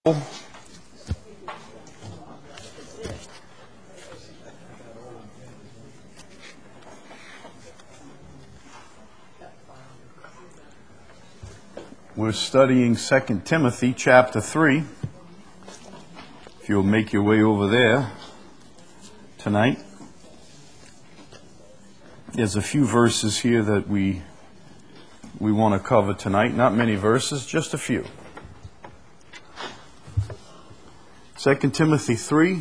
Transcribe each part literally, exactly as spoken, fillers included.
We're studying Second Timothy chapter three. If you'll make your way over there tonight. There's a few verses here that we we want to cover tonight. Not many verses, just a few. Second Timothy three.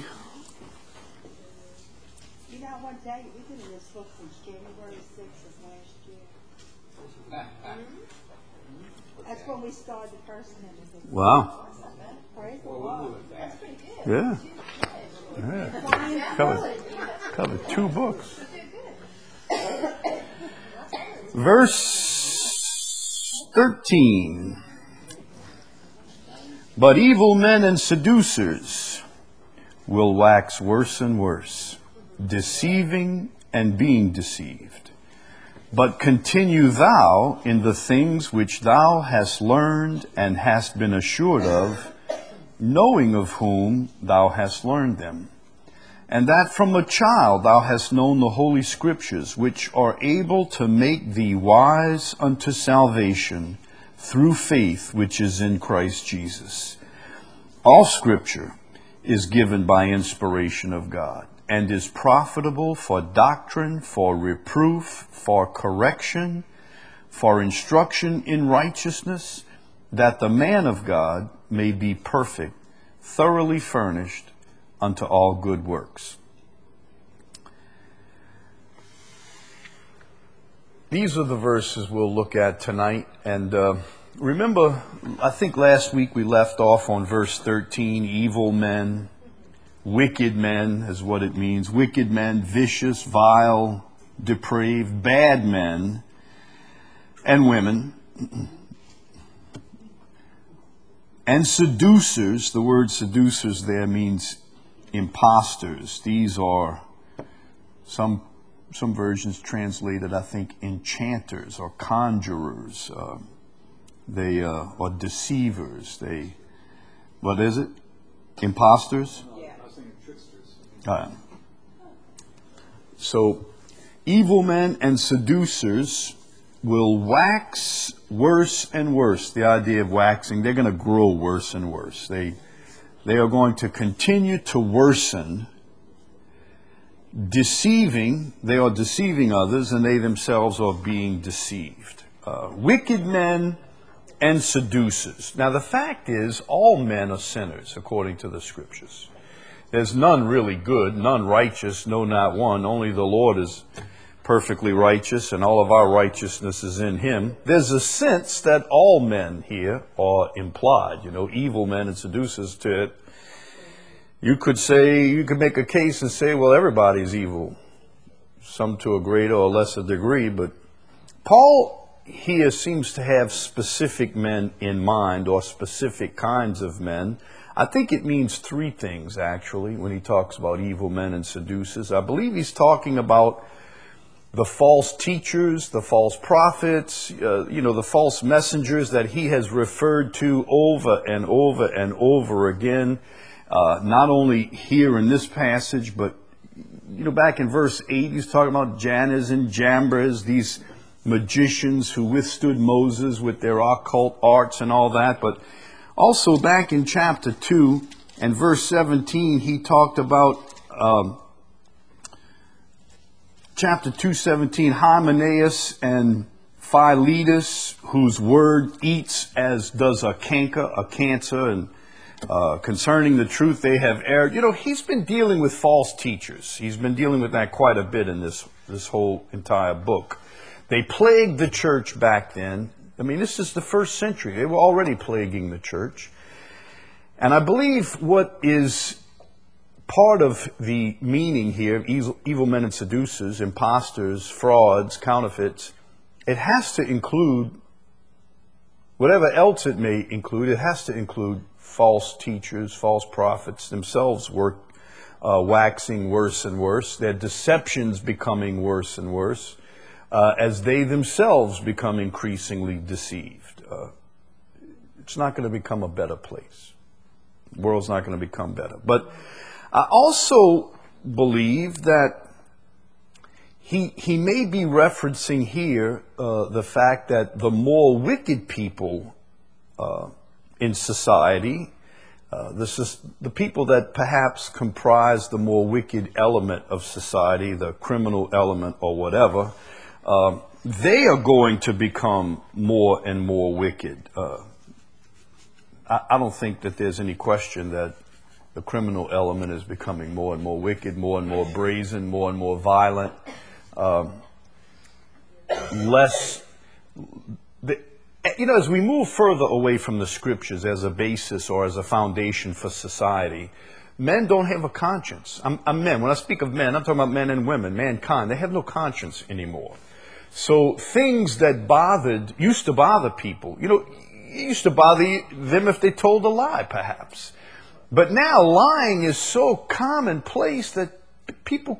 You know, one day we did this book since January sixth of last year. That's when we started the first Timothy. Wow. Praise the Lord. That's pretty good. Yeah. Yeah. Covered, covered two books. Verse thirteen. But evil men and seducers will wax worse and worse, deceiving and being deceived. But continue thou in the things which thou hast learned and hast been assured of, knowing of whom thou hast learned them, and that from a child thou hast known the holy scriptures, which are able to make thee wise unto salvation through faith which is in Christ Jesus. All scripture is given by inspiration of God, and is profitable for doctrine, for reproof, for correction, for instruction in righteousness, that the man of God may be perfect, thoroughly furnished unto all good works. These are the verses we'll look at tonight. And uh, remember, I think last week we left off on verse thirteen, evil men. Wicked men is what it means. Wicked men, vicious, vile, depraved, bad men and women. And seducers. The word seducers there means imposters. These are some some versions translated, I think, enchanters or conjurers. Uh, they uh, are deceivers. They, what is it? Imposters? Uh, so, evil men and seducers will wax worse and worse. The idea of waxing, they're going to grow worse and worse. They, they are going to continue to worsen, deceiving. They are deceiving others, and they themselves are being deceived. Uh, wicked men and seducers. Now, the fact is, all men are sinners, according to the Scriptures. There's none really good, none righteous, no, not one. Only the Lord is perfectly righteous, and all of our righteousness is in Him. There's a sense that all men here are implied, you know, evil men and seducers to it. You could say, you could make a case and say, well, everybody's evil, some to a greater or lesser degree, but Paul here seems to have specific men in mind, or specific kinds of men. I think it means three things, actually, when he talks about evil men and seducers. I believe he's talking about the false teachers, the false prophets, uh, you know, the false messengers that he has referred to over and over and over again, uh, not only here in this passage, but, you know, back in verse eight, he's talking about Jannes and Jambres, these magicians who withstood Moses with their occult arts and all that. But also back in chapter two and verse seventeen, he talked about, um, chapter two seventeen, Hymenaeus and Philetus, whose word eats as does a canker, a cancer, and uh, concerning the truth they have erred. You know, he's been dealing with false teachers. He's been dealing with that quite a bit in this, this whole entire book. They plagued the church back then. I mean, this is the first century. They were already plaguing the church. And I believe what is part of the meaning here, evil, evil men and seducers, imposters, frauds, counterfeits, it has to include, whatever else it may include, it has to include false teachers, false prophets themselves work, uh, waxing worse and worse, their deceptions becoming worse and worse. Uh, as they themselves become increasingly deceived. Uh, it's not going to become a better place. The world's not going to become better. But I also believe that he he may be referencing here uh, the fact that the more wicked people uh, in society, uh, this is the people that perhaps comprise the more wicked element of society, the criminal element or whatever, uh, they are going to become more and more wicked. Uh, I, I don't think that there's any question that the criminal element is becoming more and more wicked, more and more brazen, more and more violent. Um, less, the, you know, as we move further away from the scriptures as a basis or as a foundation for society, men don't have a conscience. I'm, I'm men. When I speak of men, I'm talking about men and women, mankind. They have no conscience anymore. So things that bothered, used to bother people, you know, it used to bother them if they told a lie, perhaps. But now lying is so commonplace that people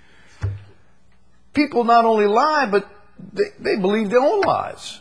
people not only lie, but they, they believe their own lies.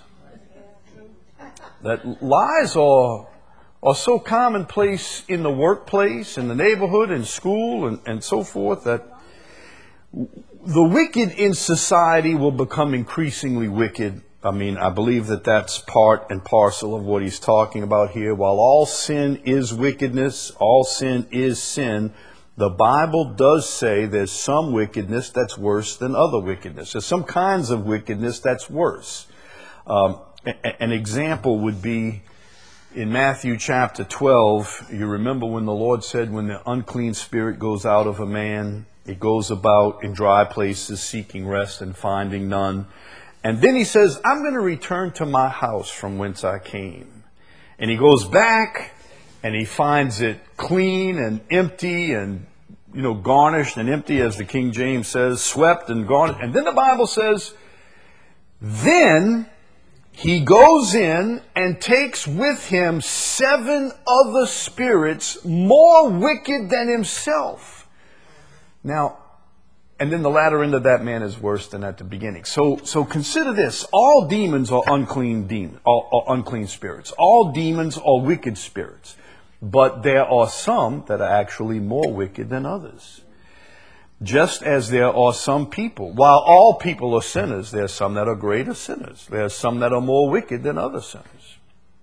That lies are, are so commonplace in the workplace, in the neighborhood, in school, and, and so forth, that the wicked in society will become increasingly wicked. I mean, I believe that that's part and parcel of what he's talking about here. While all sin is wickedness, all sin is sin, the Bible does say there's some wickedness that's worse than other wickedness. There's some kinds of wickedness that's worse. Um, a- an example would be in Matthew chapter twelve. You remember when the Lord said, when the unclean spirit goes out of a man, it goes about in dry places seeking rest and finding none. And then he says, I'm going to return to my house from whence I came. And he goes back and he finds it clean and empty and, you know, garnished and empty, as the King James says, swept and garnished. And then the Bible says, then he goes in and takes with him seven other spirits more wicked than himself. Now, and then the latter end of that man is worse than at the beginning. So, so consider this: all demons are unclean demons, are, are unclean spirits. All demons are wicked spirits, but there are some that are actually more wicked than others. Just as there are some people, while all people are sinners, there are some that are greater sinners. There are some that are more wicked than other sinners.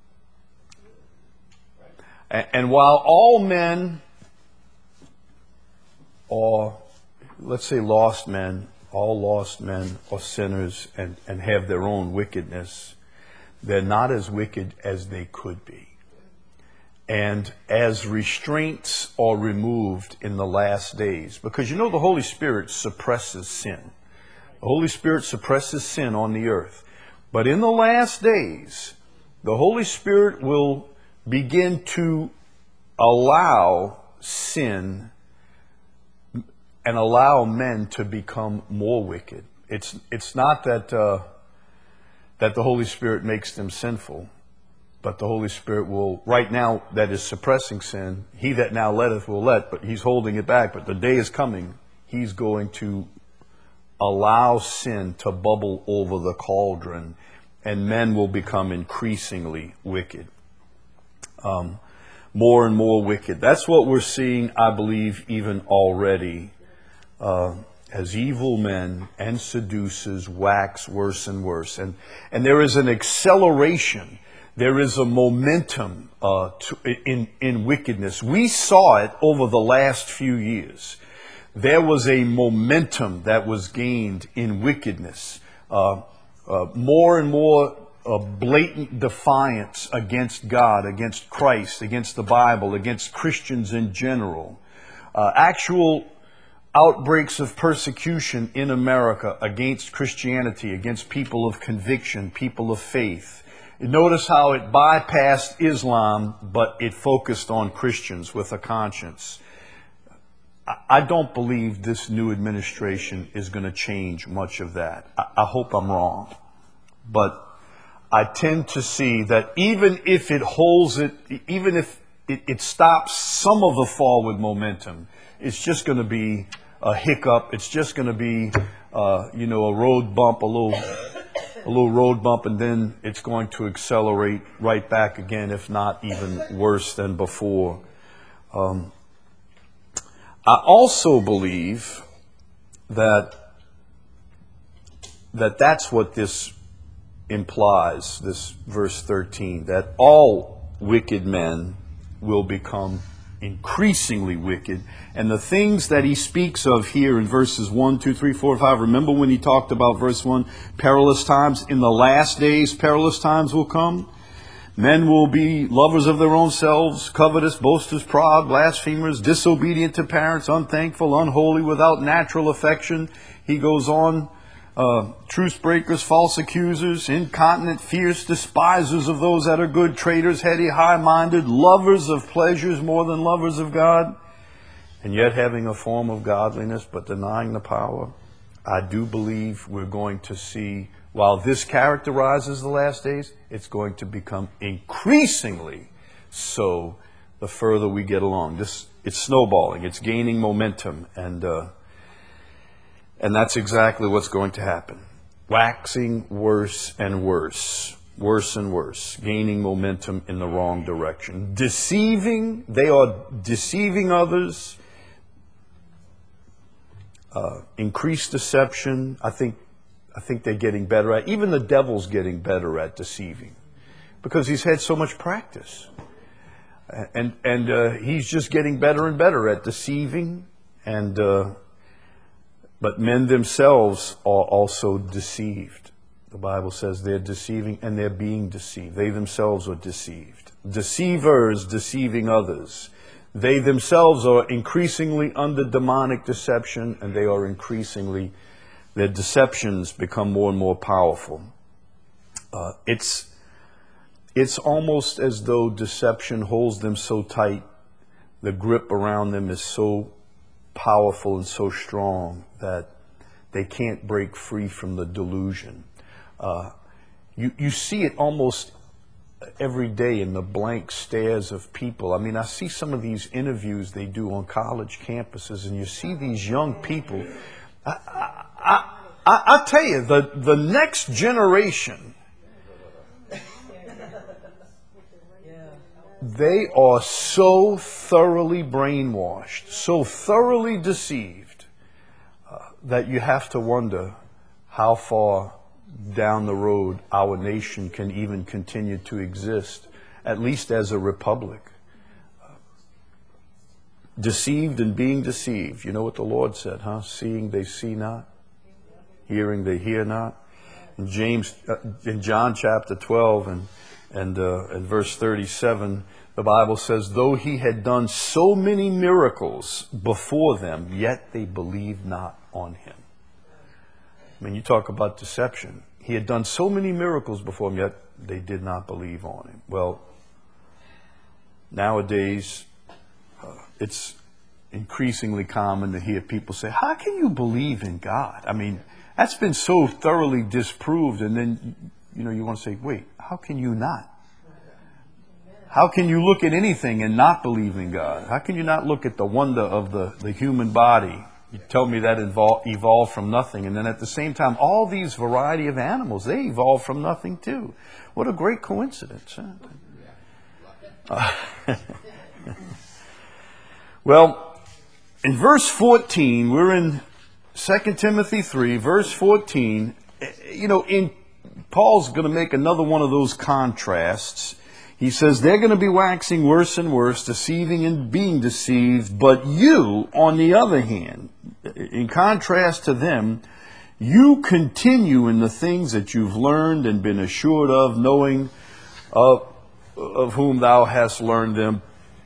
And, and while all men are, let's say, lost men, all lost men are sinners and, and have their own wickedness, they're not as wicked as they could be. And as restraints are removed in the last days, because you know the Holy Spirit suppresses sin. The Holy Spirit suppresses sin on the earth. But in the last days, the Holy Spirit will begin to allow sin and allow men to become more wicked. It's it's not that uh, that the Holy Spirit makes them sinful, but the Holy Spirit will, right now, that is suppressing sin. He that now letteth will let, but he's holding it back. But the day is coming, he's going to allow sin to bubble over the cauldron, and men will become increasingly wicked. Um, more and more wicked. That's what we're seeing, I believe, even already. Uh, as evil men and seducers wax worse and worse. And, and there is an acceleration. There is a momentum uh, to, in, in wickedness. We saw it over the last few years. There was a momentum that was gained in wickedness. Uh, uh, more and more uh, blatant defiance against God, against Christ, against the Bible, against Christians in general. Uh, actual outbreaks of persecution in America against Christianity, against people of conviction, people of faith. Notice how it bypassed Islam, but it focused on Christians with a conscience. I don't believe this new administration is going to change much of that. I hope I'm wrong. But I tend to see that even if it holds it, even if it, it stops some of the forward momentum, it's just going to be a hiccup. It's just going to be, uh, you know, a road bump, a little, a little road bump, and then it's going to accelerate right back again, if not even worse than before. Um, I also believe that that that's what this implies, this verse thirteen, that all wicked men will become increasingly wicked. And the things that he speaks of here in verses one, two, three, four, five, remember when he talked about verse one, perilous times, in the last days perilous times will come. Men will be lovers of their own selves, covetous, boasters, proud, blasphemers, disobedient to parents, unthankful, unholy, without natural affection. He goes on, uh, truce breakers, false accusers, incontinent, fierce, despisers of those that are good, traitors, heady, high-minded, lovers of pleasures more than lovers of God, and yet having a form of godliness but denying the power. I do believe we're going to see, while this characterizes the last days, it's going to become increasingly so the further we get along. This, it's snowballing, it's gaining momentum, and uh, and that's exactly what's going to happen. Waxing worse and worse, worse and worse, gaining momentum in the wrong direction. Deceiving, they are deceiving others. Uh, increased deception, I think I think they're getting better at. Even the devil's getting better at deceiving because he's had so much practice. And and uh, he's just getting better and better at deceiving. And uh, but men themselves are also deceived. The Bible says they're deceiving and they're being deceived. They themselves are deceived. Deceivers deceiving others. They themselves are increasingly under demonic deception, and they are increasingly, their deceptions become more and more powerful. Uh, it's, it's almost as though deception holds them so tight, the grip around them is so powerful and so strong that they can't break free from the delusion. Uh, you, you see it almost every day in the blank stares of people. I mean, I see some of these interviews they do on college campuses, and you see these young people. I, I, I, I, I tell you, the, the next generation, they are so thoroughly brainwashed, so thoroughly deceived, uh, that you have to wonder how far down the road our nation can even continue to exist, at least as a republic. Uh, deceived and being deceived. You know what the Lord said, huh? Seeing they see not, hearing they hear not. In James, uh, in John chapter twelve and and uh, and verse thirty-seven, the Bible says, though he had done so many miracles before them, yet they believed not on him. I mean, you talk about deception. He had done so many miracles before him, yet they did not believe on him. Well, nowadays, uh, it's increasingly common to hear people say, how can you believe in God? I mean, that's been so thoroughly disproved. And then, you know, you want to say, wait, how can you not? How can you look at anything and not believe in God? How can you not look at the wonder of the, the human body? You tell me that evol- evolved from nothing. And then at the same time, all these variety of animals, they evolved from nothing too. What a great coincidence. Huh? Uh, well, in verse fourteen, we're in Second Timothy three, verse fourteen. You know, in Paul's going to make another one of those contrasts. He says they're going to be waxing worse and worse, deceiving and being deceived. But you, on the other hand, in contrast to them, you continue in the things that you've learned and been assured of, knowing of, of whom thou hast learned them.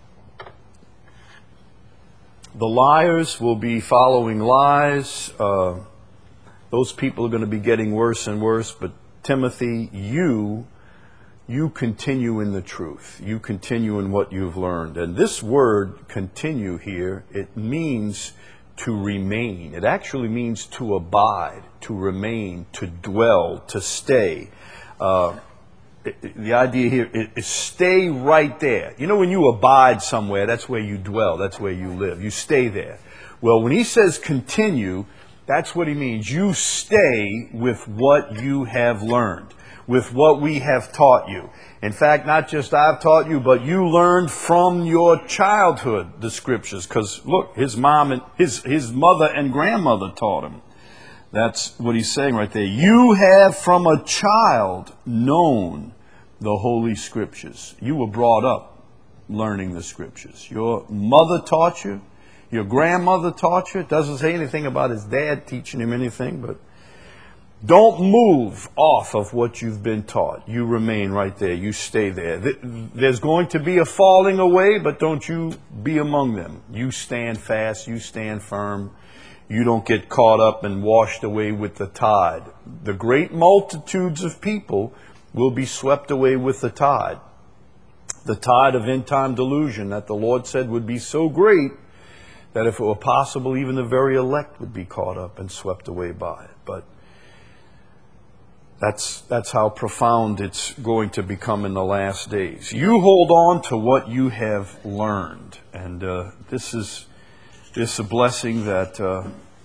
The liars will be following lies. Uh, those people are going to be getting worse and worse. But Timothy, you... You continue in the truth. You continue in what you've learned. And this word, continue here, it means to remain. It actually means to abide, to remain, to dwell, to stay. Uh, it, the idea here is, is stay right there. You know, when you abide somewhere, that's where you dwell. That's where you live. You stay there. Well, when he says continue, that's what he means. You stay with what you have learned. with what we have taught you. In fact, not just I've taught you, but you learned from your childhood the scriptures. Because look, his mom and his, his mother and grandmother taught him. That's what he's saying right there. You have from a child known the Holy Scriptures. You were brought up learning the Scriptures. Your mother taught you. Your grandmother taught you. It doesn't say anything about his dad teaching him anything, but don't move off of what you've been taught. You remain right there. You stay there. There's going to be a falling away, but don't you be among them. You stand fast. You stand firm. You don't get caught up and washed away with the tide. The great multitudes of people will be swept away with the tide. The tide of end-time delusion that the Lord said would be so great that if it were possible, even the very elect would be caught up and swept away by it. But that's, that's how profound it's going to become in the last days. You hold on to what you have learned. And uh, this is... It's a blessing that uh,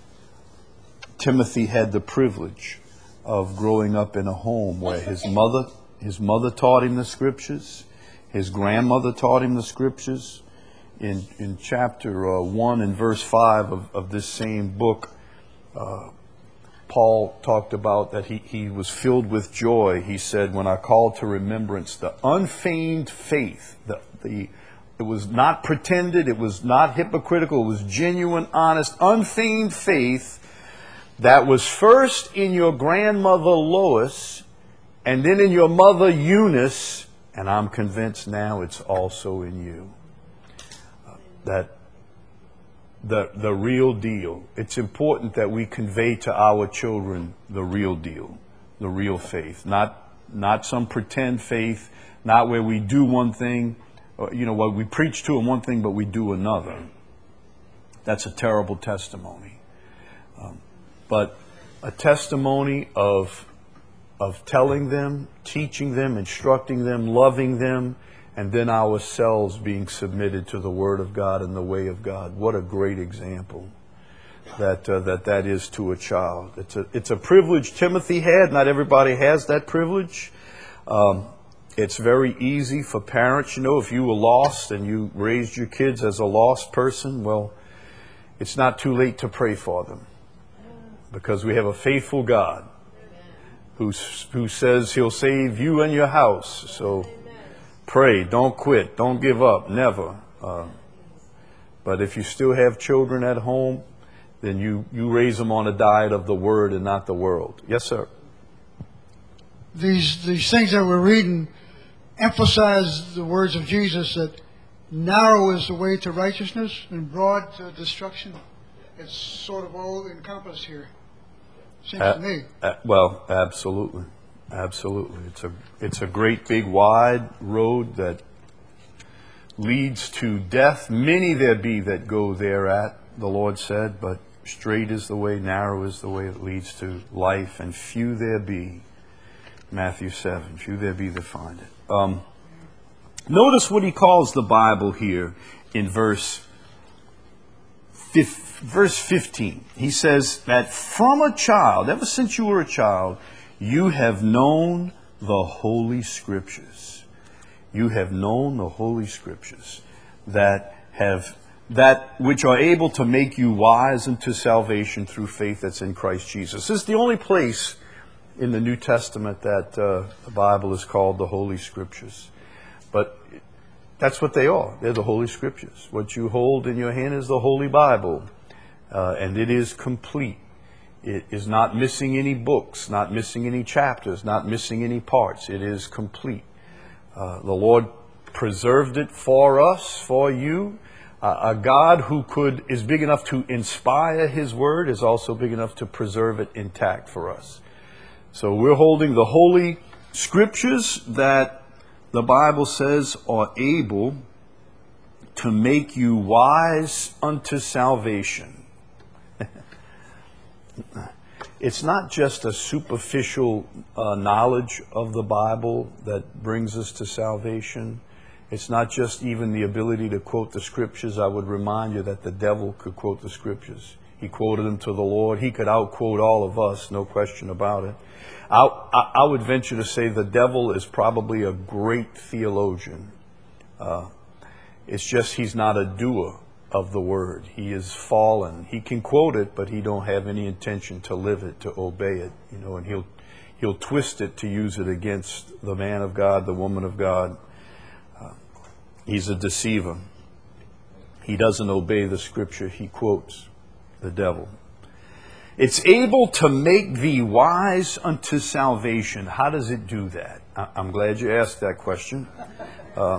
Timothy had the privilege of growing up in a home where his mother, his mother taught him the Scriptures, his grandmother taught him the Scriptures. In in chapter uh, one and verse five of, of this same book, uh, Paul talked about that he, he was filled with joy. He said, when I called to remembrance the unfeigned faith, the the It was not pretended. It was not hypocritical. It was genuine, honest, unfeigned faith that was first in your grandmother Lois and then in your mother Eunice, and I'm convinced now it's also in you. Uh, that the the real deal. It's important that we convey to our children the real deal, the real faith, not not some pretend faith, not where we do one thing. You know, what we preach to them one thing, but we do another. That's a terrible testimony. Um, but a testimony of of telling them, teaching them, instructing them, loving them, and then ourselves being submitted to the Word of God and the way of God. What a great example that uh, that that is to a child. It's a it's a privilege Timothy had. Not everybody has that privilege. Um, It's very easy for parents, you know, if you were lost and you raised your kids as a lost person, well, it's not too late to pray for them. Because we have a faithful God who, who says He'll save you and your house. So pray, don't quit, don't give up, never. Uh, but if you still have children at home, then you, you raise them on a diet of the Word and not the world. Yes, sir. These, these things that we're reading emphasize the words of Jesus that narrow is the way to righteousness and broad to destruction. It's sort of all encompassed here. Seems uh, to me. Uh, well, absolutely, absolutely. It's a it's a great big wide road that leads to death. Many there be that go thereat, the Lord said, but straight is the way, narrow is the way that leads to life, and few there be. Matthew seven, few there be that find it. Um, notice what he calls the Bible here in verse verse fifteen. He says that from a child, ever since you were a child, you have known the Holy Scriptures. You have known the Holy Scriptures that have that which are able to make you wise unto salvation through faith that's in Christ Jesus. This is the only place in the New Testament that uh, the Bible is called the Holy Scriptures. But that's what they are. They're the Holy Scriptures. What you hold in your hand is the Holy Bible. Uh, and it is complete. It is not missing any books, not missing any chapters, not missing any parts. It is complete. Uh, the Lord preserved it for us, for you. Uh, a God who could is big enough to inspire His Word is also big enough to preserve it intact for us. So we're holding the Holy Scriptures that the Bible says are able to make you wise unto salvation. It's not just a superficial uh, knowledge of the Bible that brings us to salvation. It's not just even the ability to quote the Scriptures. I would remind you that the devil could quote the Scriptures. He quoted them to the Lord. He could outquote all of us, no question about it. I, I, I would venture to say the devil is probably a great theologian. Uh, it's just he's not a doer of the word. He is fallen. He can quote it, but he don't have any intention to live it, to obey it. You know, and he'll he'll twist it to use it against the man of God, the woman of God. Uh, he's a deceiver. He doesn't obey the scripture he quotes. The devil. It's able to make thee wise unto salvation. How does it do that? I'm glad you asked that question. Uh,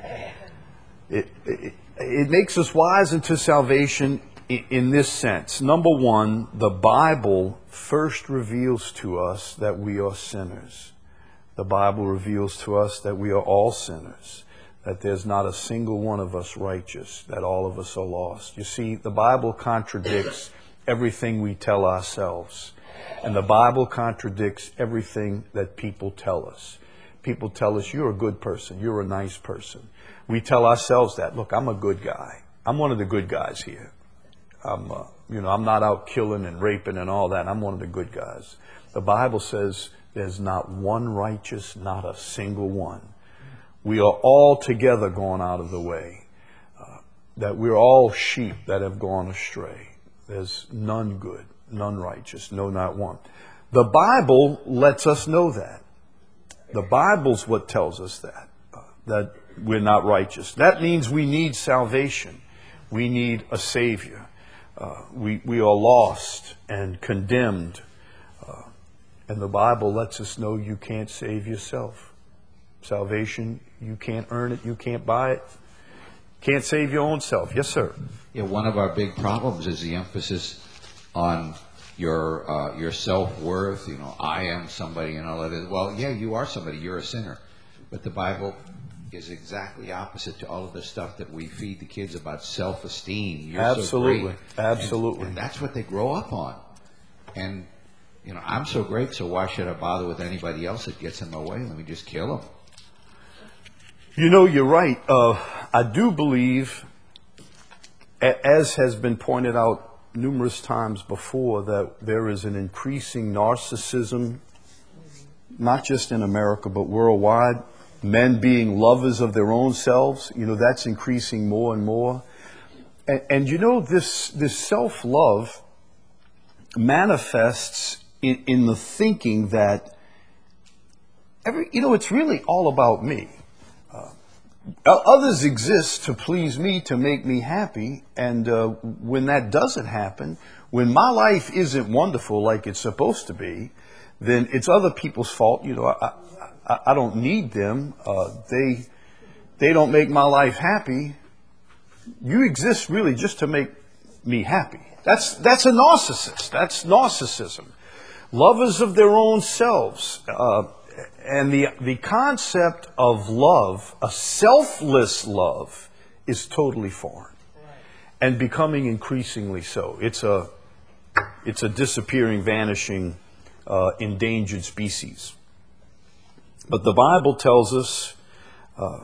it, it, it makes us wise unto salvation in, in this sense. Number one, the Bible first reveals to us that we are sinners. The Bible reveals to us that we are all sinners, that there's not a single one of us righteous, that all of us are lost. You see, the Bible contradicts everything we tell ourselves. And the Bible contradicts everything that people tell us. People tell us, you're a good person, you're a nice person. We tell ourselves that, look, I'm a good guy. I'm one of the good guys here. I'm, uh, you know, I'm not out killing and raping and all that. I'm one of the good guys. The Bible says there's not one righteous, not a single one. We are all together gone out of the way, uh, that we're all sheep that have gone astray. There's none good, none righteous, no, not one. The Bible lets us know that. The Bible's what tells us that, uh, that we're not righteous. That means we need salvation. We need a Savior. Uh, we, we are lost and condemned. Uh, and the Bible lets us know you can't save yourself. Salvation, you can't earn it, you can't buy it, can't save your own self. Yes, sir. Yeah, one of our big problems is the emphasis on your uh, your self-worth. You know, I am somebody and all that. Is, well, yeah, you are somebody. You're a sinner. But the Bible is exactly opposite to all of the stuff that we feed the kids about self-esteem. You're Absolutely. so great. Absolutely. And, and that's what they grow up on. And, you know, I'm so great, so why should I bother with anybody else that gets in my way? Let me just kill them. You know, you're right. Uh, I do believe, as has been pointed out numerous times before, that there is an increasing narcissism, not just in America, but worldwide. Men being lovers of their own selves, you know, that's increasing more and more. And, and you know, this, this self-love manifests in, in the thinking that, every, you know, it's really all about me. Others exist to please me, to make me happy, and uh, when that doesn't happen, when my life isn't wonderful like it's supposed to be, then it's other people's fault. You know, I, I, I don't need them. Uh, they they don't make my life happy. You exist really just to make me happy. That's that's a narcissist. That's narcissism. Lovers of their own selves. Uh, And the the concept of love, a selfless love, is totally foreign, and becoming increasingly so. It's a it's a disappearing, vanishing, uh, endangered species. But the Bible tells us uh,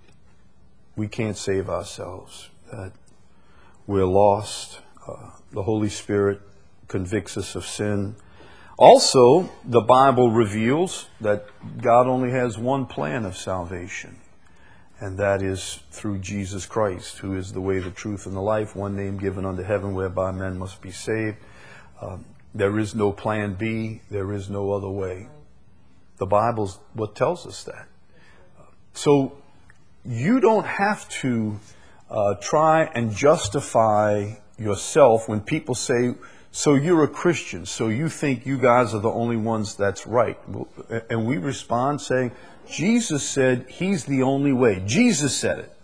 we can't save ourselves. That we're lost. Uh, the Holy Spirit convicts us of sin. Also, the Bible reveals that God only has one plan of salvation, and that is through Jesus Christ, who is the way, the truth, and the life, one name given under heaven whereby men must be saved. Um, there is no plan B. There is no other way. The Bible's what tells us that. So you don't have to uh, try and justify yourself when people say, so you're a Christian, so you think you guys are the only ones that's right. And we respond saying, Jesus said he's the only way. Jesus said it.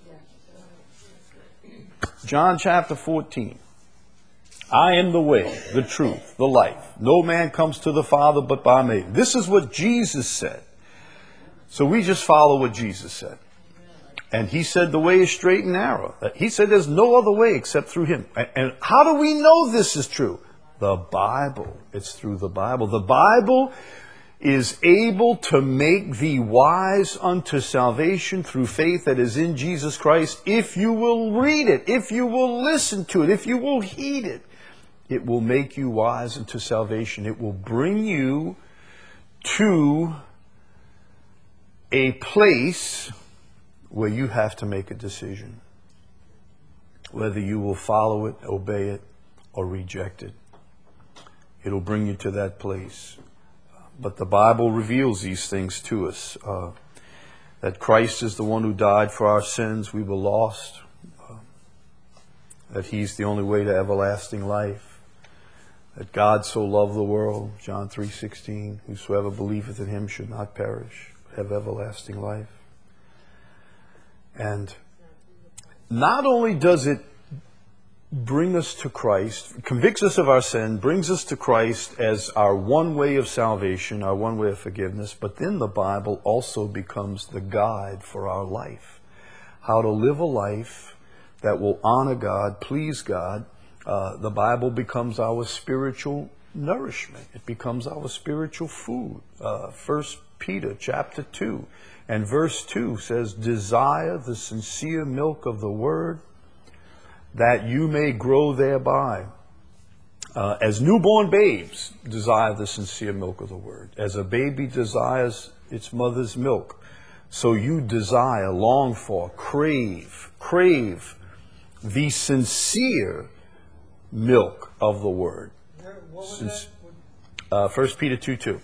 John chapter fourteen. I am the way, the truth, the life. No man comes to the Father but by me. This is what Jesus said. So we just follow what Jesus said. And he said the way is straight and narrow. He said there's no other way except through him. And how do we know this is true? The Bible. It's through the Bible. The Bible is able to make thee wise unto salvation through faith that is in Jesus Christ if you will read it, if you will listen to it, if you will heed it. It will make you wise unto salvation. It will bring you to a place where you have to make a decision, whether you will follow it, obey it, or reject it. It'll bring you to that place. But the Bible reveals these things to us, uh, that Christ is the one who died for our sins. We were lost. Uh, that He's the only way to everlasting life. That God so loved the world, John three sixteen, whosoever believeth in Him should not perish, but have everlasting life. And not only does it bring us to Christ, convicts us of our sin, brings us to Christ as our one way of salvation, our one way of forgiveness, but then the Bible also becomes the guide for our life. How to live a life that will honor God, please God. Uh, the Bible becomes our spiritual nourishment. It becomes our spiritual food. Uh, First Peter chapter two and verse two says, desire the sincere milk of the word, that you may grow thereby. Uh, as newborn babes, desire the sincere milk of the word. As a baby desires its mother's milk, so you desire, long for, crave, crave the sincere milk of the word. Since, uh, First Peter two two.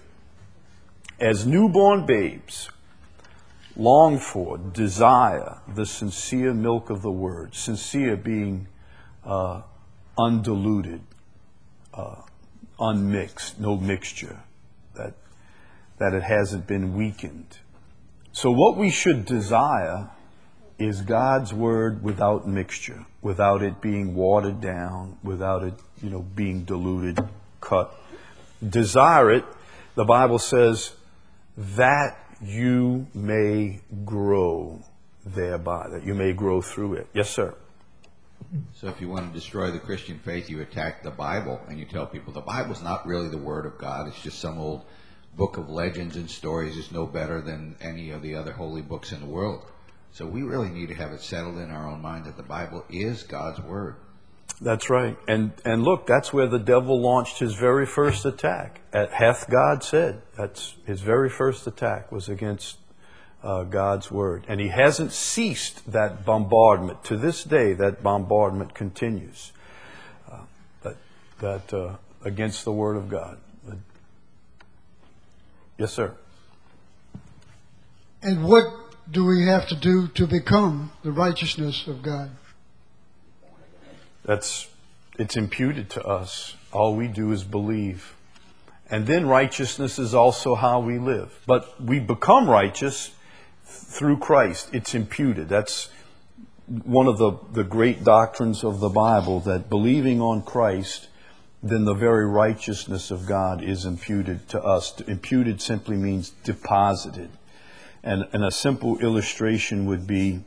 As newborn babes, long for, desire the sincere milk of the word. Sincere being uh, undiluted, uh, unmixed, no mixture, that, that it hasn't been weakened. So what we should desire is God's word without mixture, without it being watered down, without it, you know, being diluted, cut. Desire it, the Bible says, that you may grow thereby, that you may grow through it. Yes, sir. So if you want to destroy the Christian faith, you attack the Bible, and you tell people the Bible's not really the Word of God. It's just some old book of legends and stories. It's no better than any of the other holy books in the world. So we really need to have it settled in our own mind that the Bible is God's Word. That's right. And and look, that's where the devil launched his very first attack. At hath God said. That's his very first attack was against uh, God's word. And he hasn't ceased that bombardment. To this day, that bombardment continues. Uh, that that uh, against the word of God. Yes, sir. And what do we have to do to become the righteousness of God? That's, it's imputed to us. All we do is believe. And then righteousness is also how we live. But we become righteous through Christ. It's imputed. That's one of the, the great doctrines of the Bible, that believing on Christ, then the very righteousness of God is imputed to us. Imputed simply means deposited. And, and a simple illustration would be,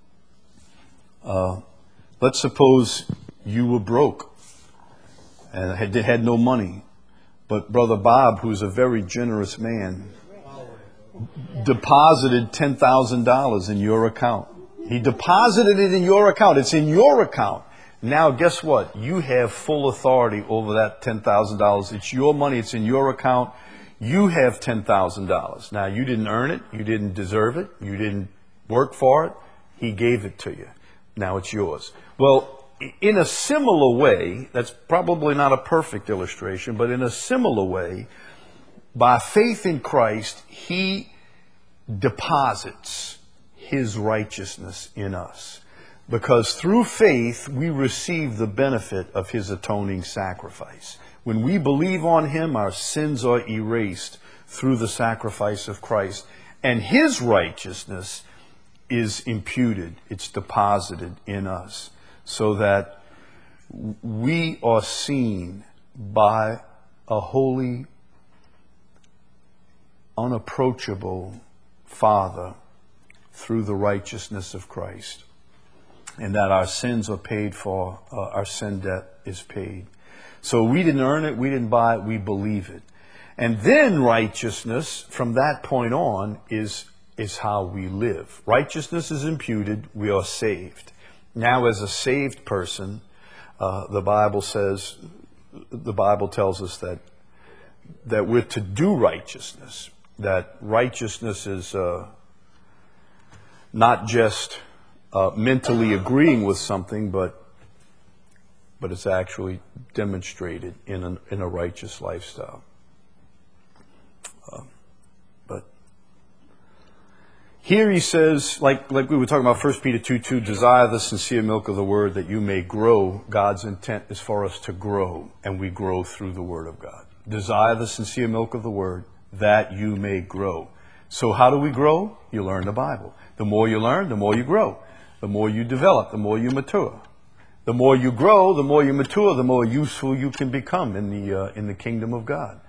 uh, let's suppose you were broke and had, had no money. But Brother Bob, who's a very generous man, deposited ten thousand dollars in your account. He deposited it in your account. It's in your account. Now, guess what? You have full authority over that ten thousand dollars. It's your money. It's in your account. You have ten thousand dollars. Now, you didn't earn it. You didn't deserve it. You didn't work for it. He gave it to you. Now it's yours. Well, in a similar way, that's probably not a perfect illustration, but in a similar way, by faith in Christ, He deposits His righteousness in us. Because through faith, we receive the benefit of His atoning sacrifice. When we believe on Him, our sins are erased through the sacrifice of Christ. And His righteousness is imputed, it's deposited in us, so that we are seen by a holy, unapproachable Father through the righteousness of Christ. And that our sins are paid for, uh, our sin debt is paid. So we didn't earn it, we didn't buy it, we believe it. And then righteousness, from that point on, is, is how we live. Righteousness is imputed, we are saved. Now, as a saved person, uh, the Bible says, the Bible tells us that that we're to do righteousness, that righteousness is uh, not just uh, mentally agreeing with something, but but it's actually demonstrated in, an, in a righteous lifestyle. Uh, but here he says, like, like we were talking about First Peter two two, desire the sincere milk of the word that you may grow. God's intent is for us to grow, and we grow through the word of God. Desire the sincere milk of the word that you may grow. So how do we grow? You learn the Bible. The more you learn, the more you grow. The more you develop, the more you mature. The more you grow, the more you mature, the more useful you can become in the uh, in the kingdom of God.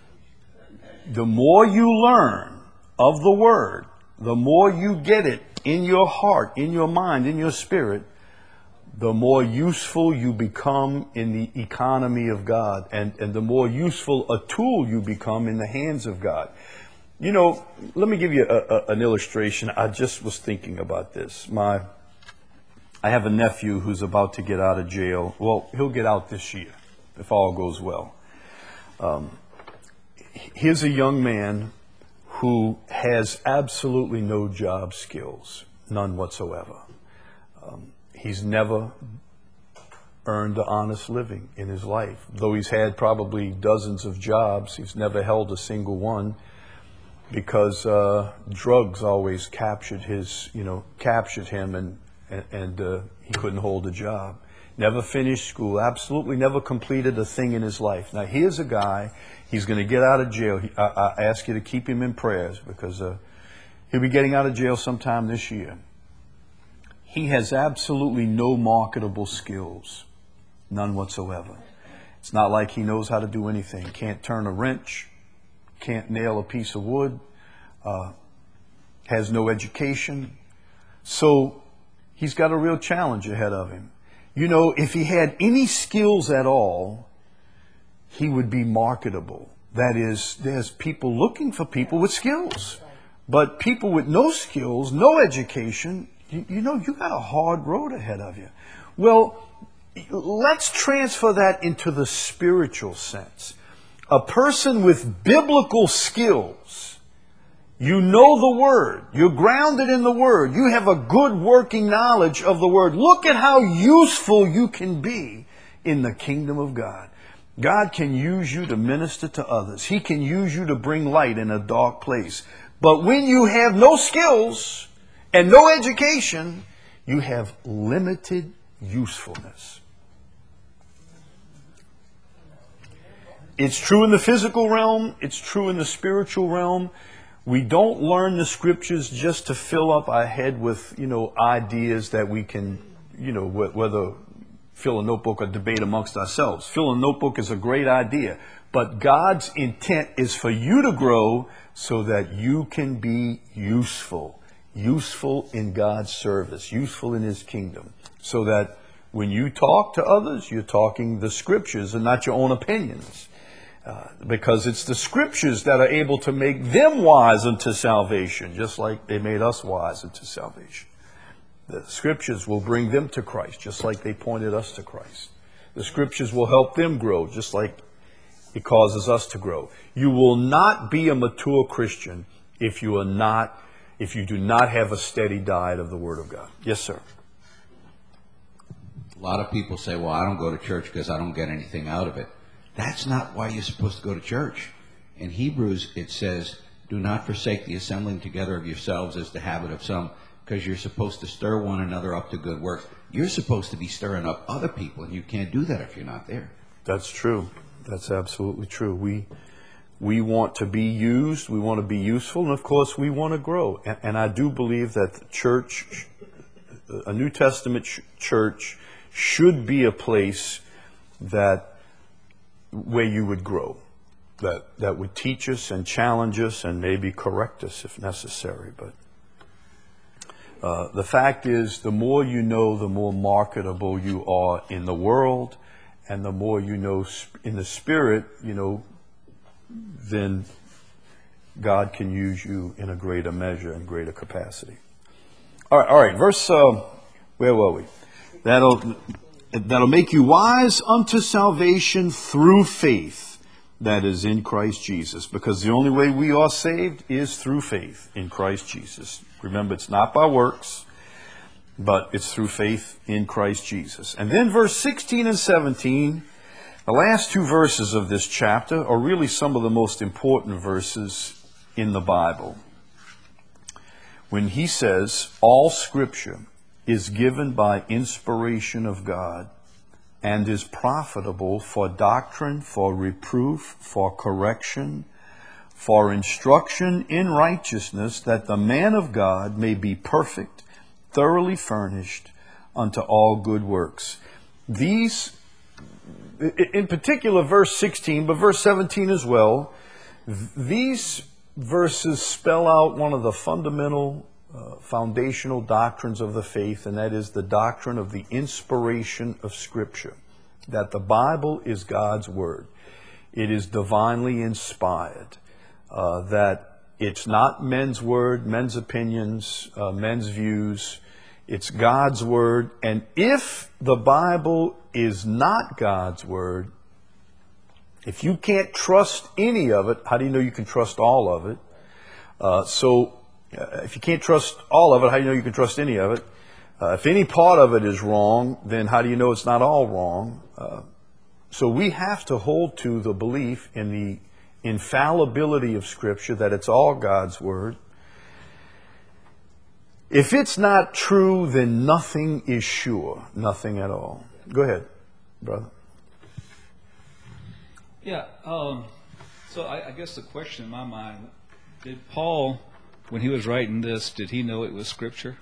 The more you learn of the word, the more you get it in your heart, in your mind, in your spirit, the more useful you become in the economy of God, and, and the more useful a tool you become in the hands of God. You know, let me give you a, a, an illustration. I just was thinking about this. My, I have a nephew who's about to get out of jail. Well, he'll get out this year, if all goes well. Um, here's a young man who has absolutely no job skills, none whatsoever. Um, he's never earned an honest living in his life. Though he's had probably dozens of jobs, he's never held a single one because uh, drugs always captured his, you know, captured him, and and, and uh, he couldn't hold a job. Never finished school, absolutely never completed a thing in his life. Now here's a guy, he's going to get out of jail. He, I, I ask you to keep him in prayers because uh, he'll be getting out of jail sometime this year. He has absolutely no marketable skills, none whatsoever. It's not like he knows how to do anything. Can't turn a wrench, can't nail a piece of wood, uh, has no education. So he's got a real challenge ahead of him. You know, if he had any skills at all, he would be marketable. That is, there's people looking for people with skills. But people with no skills, no education, you, you know, you got a hard road ahead of you. Well, let's transfer that into the spiritual sense. A person with biblical skills, you know the Word, you're grounded in the Word, you have a good working knowledge of the Word. Look at how useful you can be in the kingdom of God. God can use you to minister to others. He can use you to bring light in a dark place. But when you have no skills and no education, you have limited usefulness. It's true in the physical realm. It's true in the spiritual realm. We don't learn the scriptures just to fill up our head with, you know, ideas that we can, you know, whether fill a notebook or debate amongst ourselves. Fill a notebook is a great idea. But God's intent is for you to grow so that you can be useful. Useful in God's service. Useful in His kingdom. So that when you talk to others, you're talking the scriptures and not your own opinions. Uh, because it's the scriptures that are able to make them wise unto salvation, just like they made us wise unto salvation. The scriptures will bring them to Christ, just like they pointed us to Christ. The scriptures will help them grow, just like it causes us to grow. You will not be a mature Christian if you are not, if you do not have a steady diet of the Word of God. Yes, sir. A lot of people say, well, I don't go to church because I don't get anything out of it. That's not why you're supposed to go to church. In Hebrews, it says, do not forsake the assembling together of yourselves as the habit of some, because you're supposed to stir one another up to good works. You're supposed to be stirring up other people, and you can't do that if you're not there. That's true. That's absolutely true. We we want to be used. We want to be useful. And, of course, we want to grow. And, and I do believe that the church, a New Testament ch- church, should be a place that where you would grow, that that would teach us and challenge us and maybe correct us if necessary. But uh, the fact is, the more you know, the more marketable you are in the world, and the more you know in the spirit, you know, then God can use you in a greater measure and greater capacity. All right, all right. Verse, uh, where were we? That'll. that'll make you wise unto salvation through faith that is in Christ Jesus. Because the only way we are saved is through faith in Christ Jesus. Remember, it's not by works, but it's through faith in Christ Jesus. And then verse sixteen and seventeen, the last two verses of this chapter are really some of the most important verses in the Bible. When he says, all Scripture is given by inspiration of God and is profitable for doctrine, for reproof, for correction, for instruction in righteousness, that the man of God may be perfect, thoroughly furnished unto all good works. These, in particular verse sixteen, but verse seventeen as well, these verses spell out one of the fundamental, uh, foundational doctrines of the faith, and that is the doctrine of the inspiration of Scripture, that the Bible is God's Word. It is divinely inspired, uh, that it's not men's word, men's opinions, uh, men's views. It's God's Word, and if the Bible is not God's Word, if you can't trust any of it, how do you know you can trust all of it? Uh, so, uh, if you can't trust all of it, how do you know you can trust any of it? Uh, if any part of it is wrong, then how do you know it's not all wrong? Uh, so we have to hold to the belief in the infallibility of Scripture, that it's all God's Word. If it's not true, then nothing is sure, nothing at all. Go ahead, brother. Yeah, um, so I, I guess the question in my mind, did Paul, when he was writing this, did he know it was Scripture?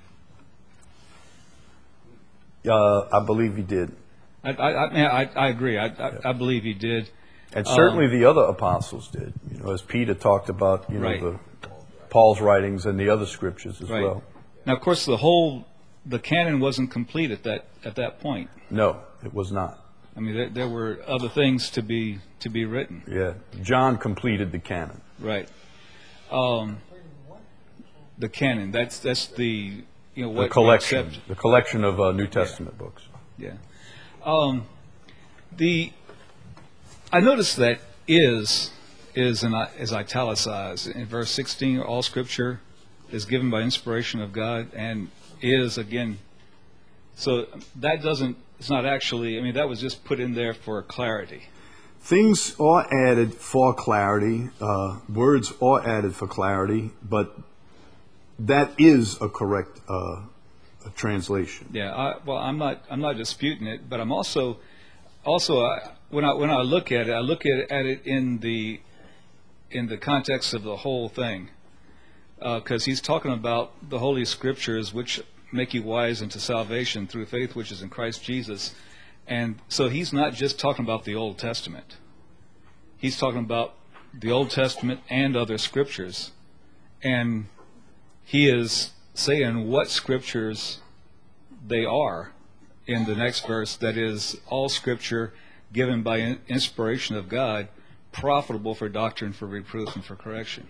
Uh, I believe he did. I, I, I, I agree. I, I, I believe he did. And certainly Um, the other apostles did. You know, as Peter talked about, you know, Right. the Paul's writings and the other scriptures as Right. well. Now, of course, the whole, the canon wasn't complete at that at that point. No, it was not. I mean, there, there were other things to be to be written. Yeah, John completed the canon. Right. Um, the canon. That's that's the you know what The we collection, accept. the collection of uh, New Testament books. Yeah. Um, the I noticed that is is in, is italicized in verse sixteen. All Scripture is given by inspiration of God, and is again. So that doesn't. It's not actually. I mean, that was just put in there for clarity. Things are added for clarity. Uh, words are added for clarity, but that is a correct uh, a translation. Yeah. I, well, I'm not. I'm not disputing it, but I'm also also uh, when I when I look at it, I look at at it in the in the context of the whole thing, because he's talking about the Holy Scriptures, which make you wise unto salvation through faith which is in Christ Jesus. And so he's not just talking about the Old Testament. He's talking about the Old Testament and other scriptures. And he is saying what scriptures they are in the next verse, that is, all Scripture given by in- inspiration of God, profitable for doctrine, for reproof, and for correction.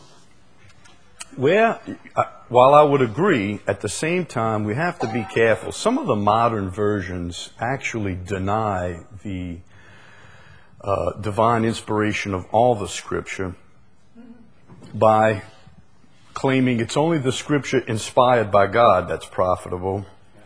Well, uh, while I would agree, at the same time, we have to be careful. Some of the modern versions actually deny the uh, divine inspiration of all the Scripture by claiming it's only the Scripture inspired by God that's profitable.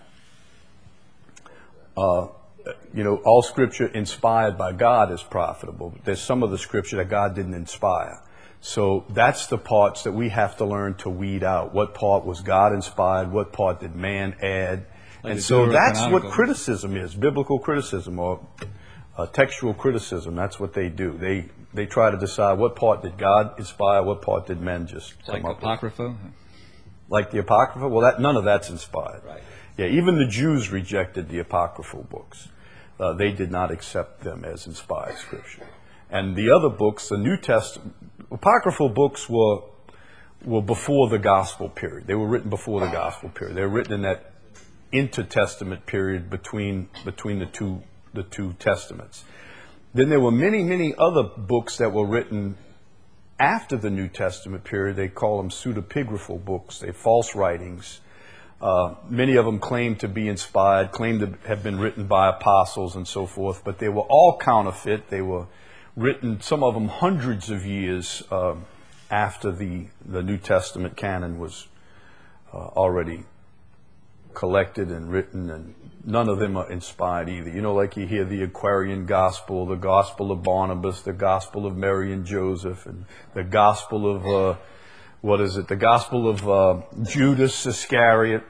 Uh, you know, all Scripture inspired by God is profitable. There's some of the Scripture that God didn't inspire. So that's the parts that we have to learn to weed out. What part was God inspired? What part did man add? Like And so that's what deuterocanonical. criticism is, biblical criticism or uh, textual criticism. That's what they do. They they try to decide what part did God inspire, what part did men just It's come like up with. Apocrypha. Like the Apocrypha? Well, that none of that's inspired. Right. Yeah, even the Jews rejected the Apocryphal books. Uh, they did not accept them as inspired Scripture. And the other books, the New Testament, Apocryphal books were were before the Gospel period. They were written before the Gospel period. They were written in that intertestament period between between the two the two testaments. Then there were many, many other books that were written after the New Testament period. They call them pseudepigraphal books. They're false writings Uh, many of them claim to be inspired, claim to have been written by apostles and so forth, but they were all counterfeit. They were written, some of them hundreds of years uh, after the, the New Testament canon was uh, already collected and written, and none of them are inspired either. You know, like you hear the Aquarian Gospel, the Gospel of Barnabas, the Gospel of Mary and Joseph, and the Gospel of, uh, what is it, the Gospel of uh, Judas Iscariot.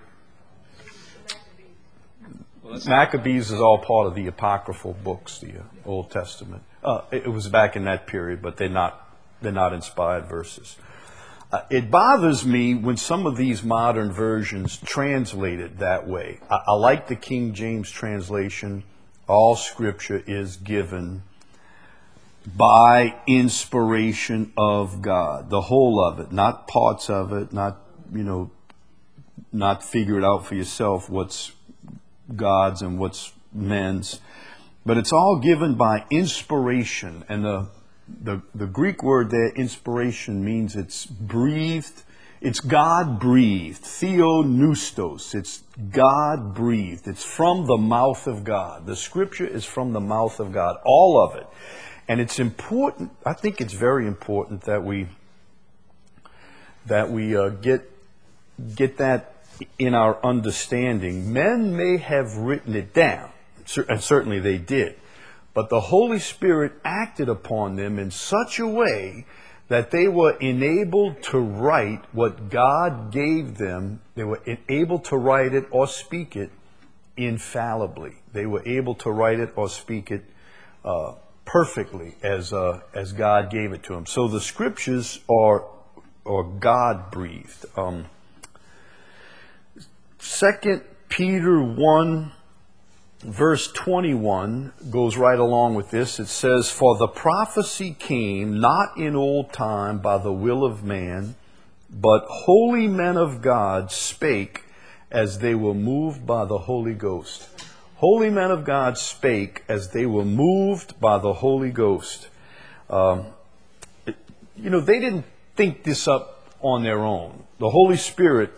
Maccabees is all part of the apocryphal books, the uh, Old Testament. Uh, it, it was back in that period, but they're not they're not inspired verses. Uh, it bothers me when some of these modern versions translate it that way. I, I like the King James translation. All Scripture is given by inspiration of God, the whole of it, not parts of it, not you know, not figure it out for yourself what's God's and what's men's, but it's all given by inspiration. And the, the the Greek word there, inspiration, means it's breathed. It's God breathed. Theopneustos. It's God breathed. It's from the mouth of God. The Scripture is from the mouth of God, all of it. And it's important. I think it's very important that we that we uh, get get that in our understanding. Men may have written it down, and certainly they did, but the Holy Spirit acted upon them in such a way that they were enabled to write what God gave them. They were able to write it or speak it infallibly. They were able to write it or speak it uh, perfectly as uh, as God gave it to them. So the Scriptures are are God-breathed. Um, Second Peter one, verse twenty-one, goes right along with this. It says, "For the prophecy came not in old time by the will of man, but holy men of God spake as they were moved by the Holy Ghost." Holy men of God spake as they were moved by the Holy Ghost. Um, it, you know, they didn't think this up on their own. The Holy Spirit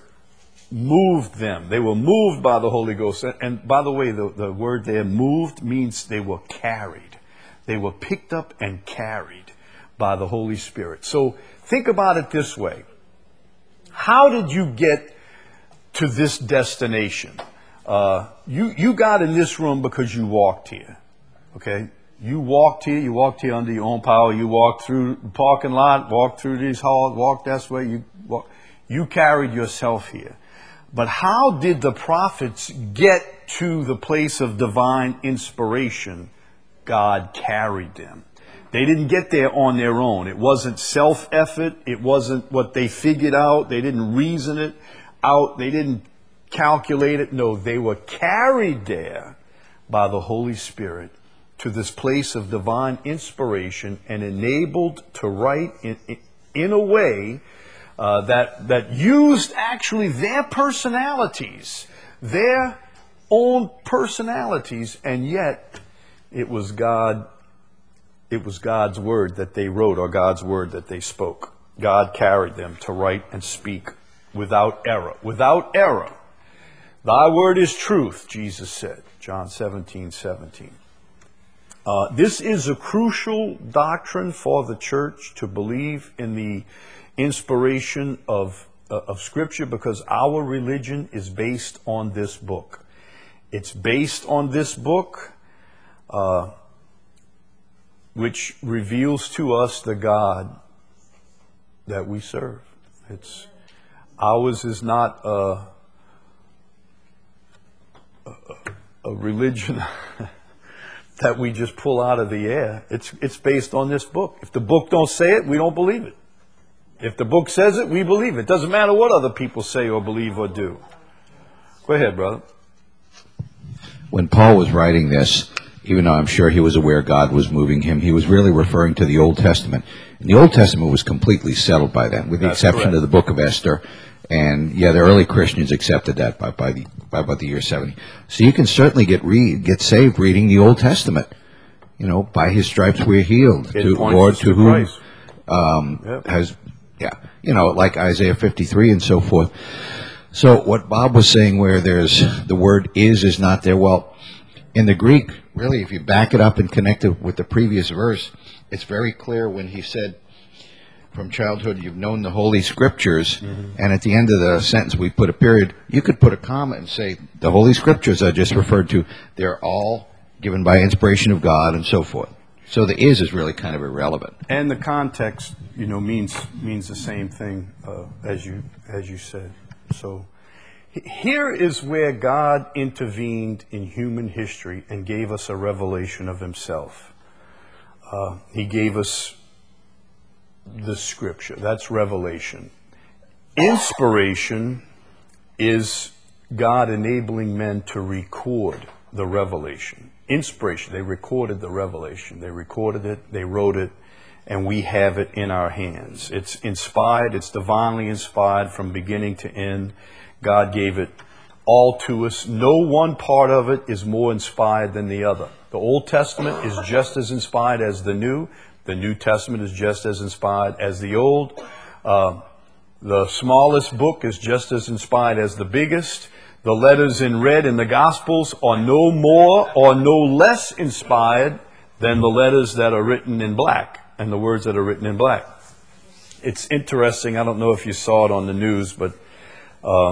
moved them. They were moved by the Holy Ghost. And, and by the way, the, the word there, moved, means they were carried. They were picked up and carried by the Holy Spirit. So think about it this way. How did you get to this destination? Uh, you, you got in this room because you walked here. Okay? You walked here. You walked here under your own power. You walked through the parking lot, walked through these halls, walked this way. You, walk, you carried yourself here. But how did the prophets get to the place of divine inspiration? God carried them. They didn't get there on their own. It wasn't self-effort. It wasn't what they figured out. They didn't reason it out. They didn't calculate it. No, they were carried there by the Holy Spirit to this place of divine inspiration and enabled to write in, in a way Uh, that that used actually their personalities, their own personalities, and yet it was God. It was God's word that they wrote, or God's word that they spoke. God carried them to write and speak without error. Without error. Thy word is truth, Jesus said, John seventeen seventeen. Uh, this is a crucial doctrine for the church to believe in the inspiration of uh, of Scripture, because our religion is based on this book. It's based on this book, uh, which reveals to us the God that we serve. It's ours is not a a, a religion that we just pull out of the air. It's it's based on this book. If the book don't say it, we don't believe it. If the book says it, we believe it. Doesn't matter what other people say or believe or do. Go ahead, brother. When Paul was writing this, even though I'm sure he was aware God was moving him, he was really referring to the Old Testament. And the Old Testament was completely settled by then, with the That's exception correct. of the book of Esther. And yeah, the early Christians accepted that by, by, the, by about the year seventy. So you can certainly get read, get saved reading the Old Testament. You know, by his stripes we're healed. It to points Lord us to to whom Christ. um, Yep. has, yeah, you know, like Isaiah fifty-three and so forth. So what Bob was saying, where there's the word is is not there. Well, in the Greek, really, if you back it up and connect it with the previous verse, it's very clear when he said, from childhood you've known the Holy Scriptures, mm-hmm. and at the end of the sentence we put a period. You could put a comma and say, the Holy Scriptures I just referred to, they're all given by inspiration of God and so forth. So the is is really kind of irrelevant. And the context, you know, means means the same thing uh, as you as you said. So here is where God intervened in human history and gave us a revelation of himself. Uh, he gave us the scripture. That's revelation. Inspiration is God enabling men to record the revelation. Inspiration, they recorded the revelation. They recorded it, they wrote it, and we have it in our hands. It's inspired, it's divinely inspired from beginning to end. God gave it all to us. No one part of it is more inspired than the other. The Old Testament is just as inspired as the New. The New Testament is just as inspired as the Old. Uh, the smallest book is just as inspired as the biggest. The letters in red in the Gospels are no more or no less inspired than the letters that are written in black and the words that are written in black. It's interesting. I don't know if you saw it on the news, but uh,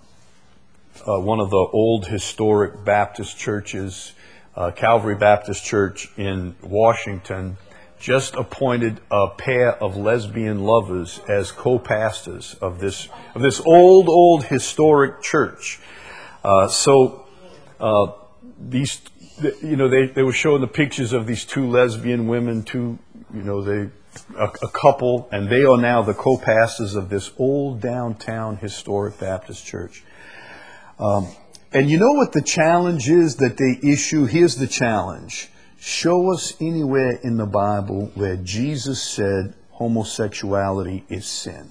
uh, one of the old historic Baptist churches, uh, Calvary Baptist Church in Washington, just appointed a pair of lesbian lovers as co-pastors of this of this old, old historic church. Uh, so uh, these, you know, they, they were showing the pictures of these two lesbian women, two, you know, they a, a couple, and they are now the co-pastors of this old downtown historic Baptist church. Um, and you know what the challenge is that they issue? Here's the challenge. Show us anywhere in the Bible where Jesus said homosexuality is sin.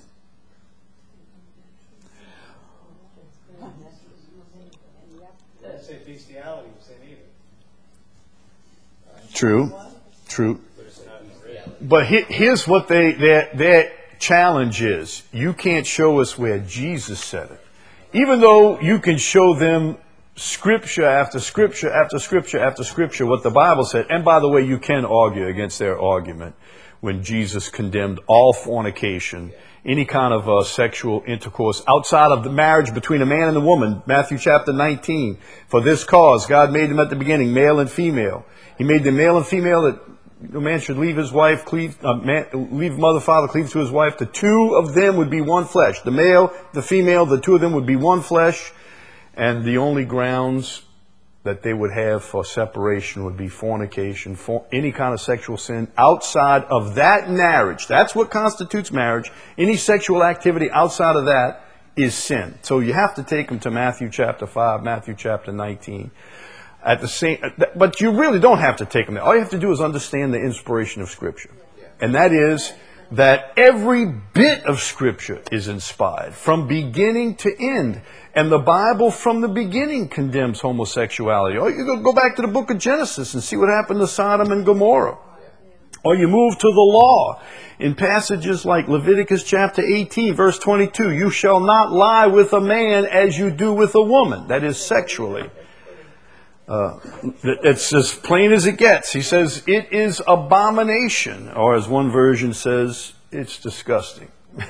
True, true. But he, here's what they their, their challenge is. You can't show us where Jesus said it. Even though you can show them scripture after scripture after scripture after scripture what the Bible said. And by the way, you can argue against their argument when Jesus condemned all fornication, any kind of uh, sexual intercourse outside of the marriage between a man and a woman. Matthew chapter nineteen. For this cause God made them at the beginning, male and female. He made them male and female, that no man should leave his wife, cleave, uh, man, leave mother, father, cleave to his wife. The two of them would be one flesh. The male, the female, the two of them would be one flesh. And the only grounds that they would have for separation would be fornication, for any kind of sexual sin outside of that marriage. That's what constitutes marriage. Any sexual activity outside of that is sin. So you have to take them to Matthew chapter five, Matthew chapter nineteen. At the same, but you really don't have to take them there. All you have to do is understand the inspiration of Scripture. And that is that every bit of Scripture is inspired from beginning to end. And the Bible from the beginning condemns homosexuality. Or you go back to the book of Genesis and see what happened to Sodom and Gomorrah. Or you move to the law in passages like Leviticus chapter eighteen, verse twenty-two. You shall not lie with a man as you do with a woman. That is sexually. Uh, it's as plain as it gets. He says it is abomination, or as one version says, it's disgusting.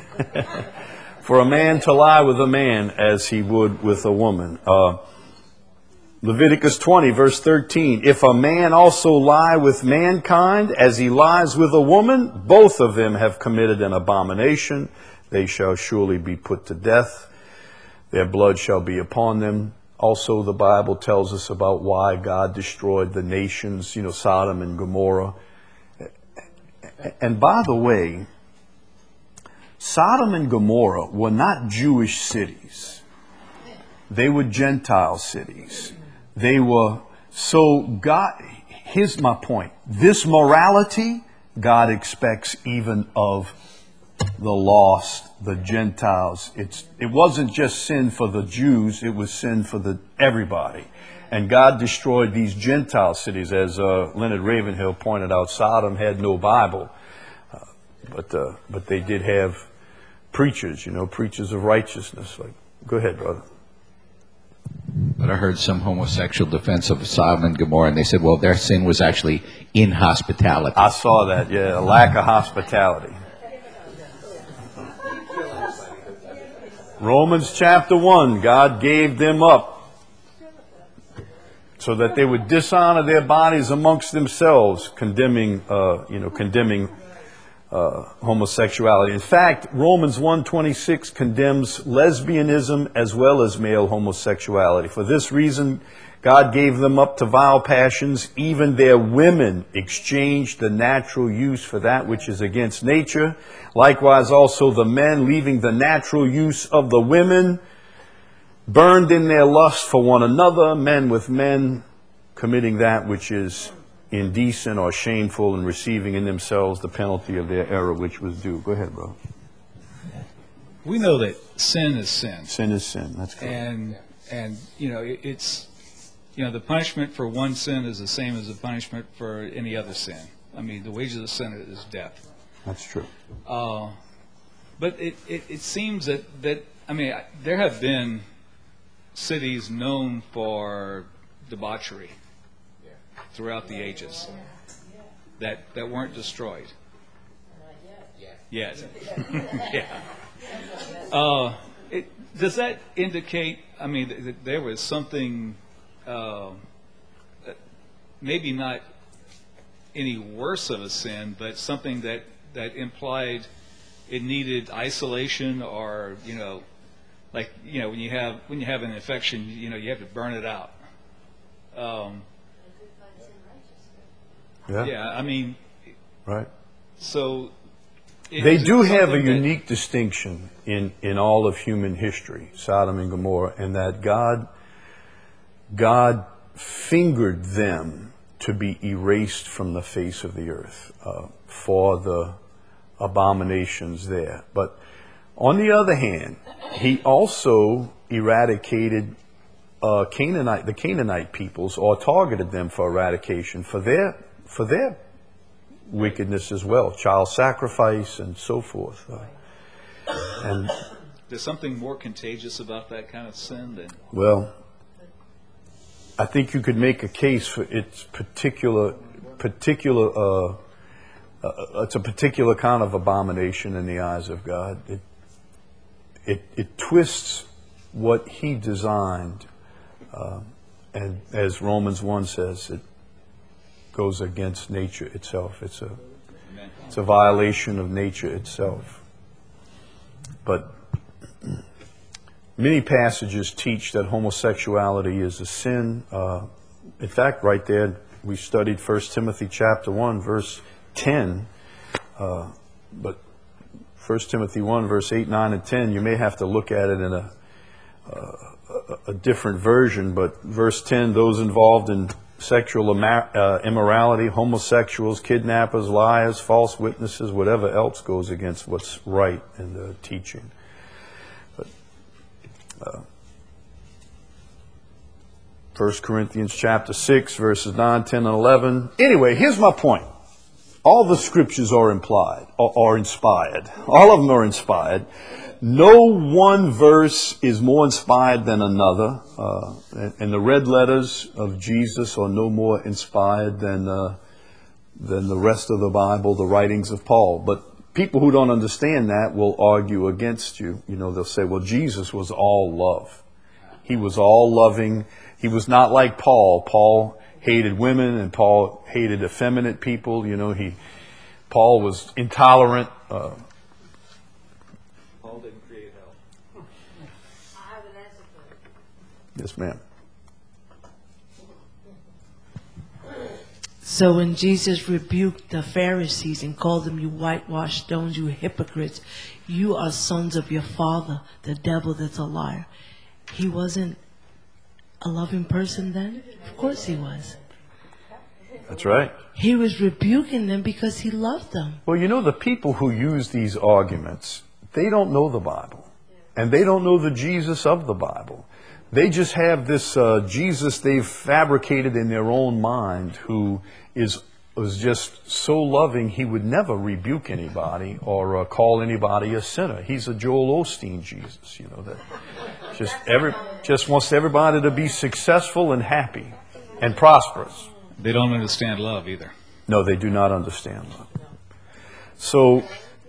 For a man to lie with a man as he would with a woman. Uh, Leviticus twenty, verse thirteen. If a man also lie with mankind as he lies with a woman, both of them have committed an abomination. They shall surely be put to death. Their blood shall be upon them. Also, the Bible tells us about why God destroyed the nations, you know, Sodom and Gomorrah. And by the way, Sodom and Gomorrah were not Jewish cities. They were Gentile cities. They were, so God, here's my point. This morality, God expects even of the lost, the Gentiles. It's it wasn't just sin for the Jews, it was sin for the everybody. And God destroyed these Gentile cities. As uh, Leonard Ravenhill pointed out, Sodom had no Bible, uh, but uh, but they did have preachers, you know, preachers of righteousness, like Go ahead, brother. But I heard some homosexual defense of Sodom and Gomorrah, and they said, well, their sin was actually inhospitality. I saw that, yeah, a lack of hospitality. Romans chapter one, God gave them up so that they would dishonor their bodies amongst themselves, condemning, uh, you know, condemning uh, homosexuality. In fact, Romans one twenty-six condemns lesbianism as well as male homosexuality. For this reason, God gave them up to vile passions. Even their women exchanged the natural use for that which is against nature. Likewise also the men, leaving the natural use of the women, burned in their lust for one another, men with men, committing that which is indecent or shameful, and receiving in themselves the penalty of their error which was due. Go ahead, bro. We know that sin is sin. Sin is sin. That's correct. And, and you know, it, it's, you know, the punishment for one sin is the same as the punishment for any other sin. I mean, the wages of sin is death. That's true. Uh, but it, it, it seems that, that, I mean, I- there have been cities known for debauchery throughout the ages that, that weren't destroyed. Yet. Yeah. Uh, it, does that indicate, I mean, th- that there was something, uh, that maybe not any worse of a sin, but something that, that implied it needed isolation, or, you know, like, you know, when you have when you have an infection, you know, you have to burn it out. Um, Yeah. yeah, I mean, Right. so it- They is it do have a something that- unique distinction in, in all of human history, Sodom and Gomorrah, in that God, God fingered them to be erased from the face of the earth uh, for the abominations there. But on the other hand, he also eradicated uh, Canaanite, the Canaanite peoples, or targeted them for eradication for their for their wickedness as well, child sacrifice and so forth. Uh, and There's something more contagious about that kind of sin than well, I think you could make a case for its particular particular. Uh, uh, it's a particular kind of abomination in the eyes of God. It it, it twists what He designed, uh, and as Romans one says, it goes against nature itself. It's a it's a violation of nature itself. But many passages teach that homosexuality is a sin. Uh, in fact, right there, we studied First Timothy chapter one, verse ten. Uh, but First Timothy one, verse eight, nine, and ten, you may have to look at it in a, uh, a different version. But verse ten, those involved in sexual uh, immorality, homosexuals, kidnappers, liars, false witnesses, whatever else goes against what's right in the teaching. But uh, First Corinthians chapter six, verses nine, ten, and eleven. Anyway, here's my point. All the scriptures are implied, or are inspired. All of them are inspired. No one verse is more inspired than another. Uh, and, and the red letters of Jesus are no more inspired than uh, than the rest of the Bible, the writings of Paul. But people who don't understand that will argue against you. You know, they'll say, well, Jesus was all love. He was all loving. He was not like Paul. Paul hated women, and Paul hated effeminate people. You know, he Paul was intolerant. Uh, Paul didn't create hell. I have an answer for it. yes, ma'am. So when Jesus rebuked the Pharisees and called them, you whitewashed stones, you hypocrites, you are sons of your father, the devil that's a liar. He wasn't a loving person then? Of course he was. That's right. He was rebuking them because he loved them. Well, you know, the people who use these arguments, they don't know the Bible. And they don't know the Jesus of the Bible. They just have this uh, Jesus they've fabricated in their own mind, who is was just so loving, he would never rebuke anybody or uh, call anybody a sinner. He's a Joel Osteen Jesus, you know, that just every just wants everybody to be successful and happy and prosperous. They don't understand love either. No, they do not understand love. So,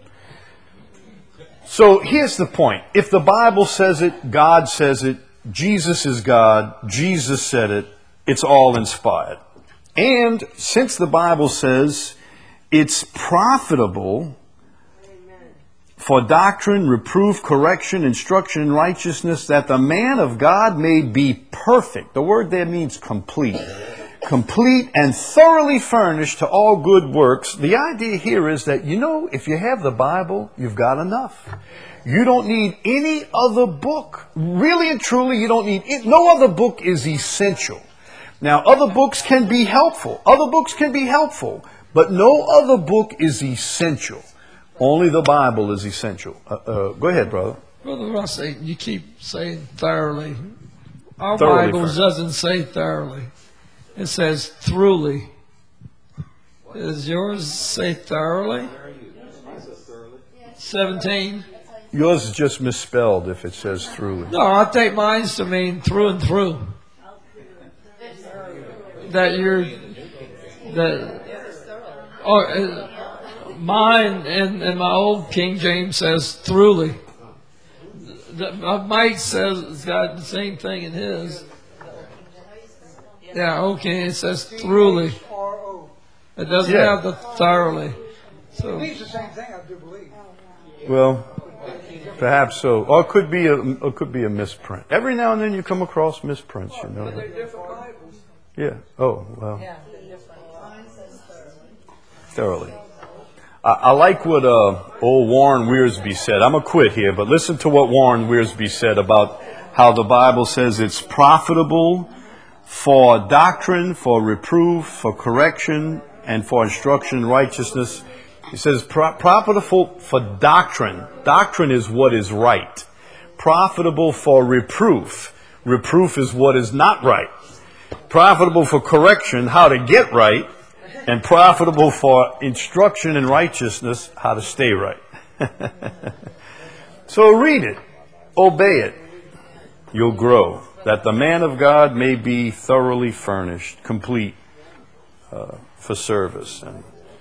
so here's the point. If the Bible says it, God says it, Jesus is God, Jesus said it, it's all inspired. And since the Bible says it's profitable for doctrine, reproof, correction, instruction in righteousness, that the man of God may be perfect. The word there means complete. Complete and thoroughly furnished to all good works. The idea here is that, you know, if you have the Bible, you've got enough. You don't need any other book. Really and truly, you don't need it. No other book is essential. Now, other books can be helpful. Other books can be helpful. But no other book is essential. Only the Bible is essential. Uh, uh, go ahead, brother. Brother Rossi, you keep saying thoroughly. Our Thoroughly Bible furnished. doesn't say thoroughly. It says throughly. Does yours say thoroughly? seventeen? Yours is just misspelled if it says through. No, I take mine to mean through and through. That you're, that, or, uh, mine and, and my old King James says throughly. The, uh, Mike says it's got the same thing in his. Yeah, okay, it says throughly. It doesn't Yeah. have the thoroughly. So, It means the same thing, I do believe. Well, perhaps so. Or it could be a, it could be a misprint. Every now and then you come across misprints, you know. Yeah. Oh, well. Thoroughly. I, I like what uh, old Warren Wiersbe said. I'm going to quit here, but listen to what Warren Wiersbe said about how the Bible says it's profitable for doctrine, for reproof, for correction, and for instruction in righteousness. He says pro- profitable for doctrine. Doctrine is what is right. Profitable for reproof. Reproof is what is not right. Profitable for correction, how to get right. And profitable for instruction in righteousness, how to stay right. So read it. Obey it. You'll grow. That the man of God may be thoroughly furnished, complete uh, for service. And